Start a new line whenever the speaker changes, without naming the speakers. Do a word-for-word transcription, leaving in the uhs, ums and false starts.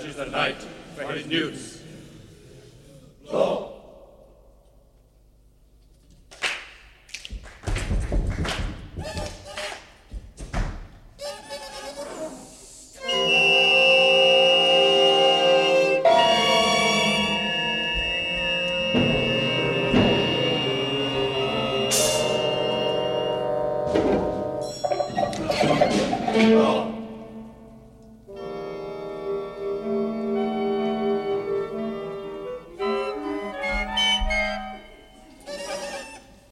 fetches the knight for his newts. Blow! Oh.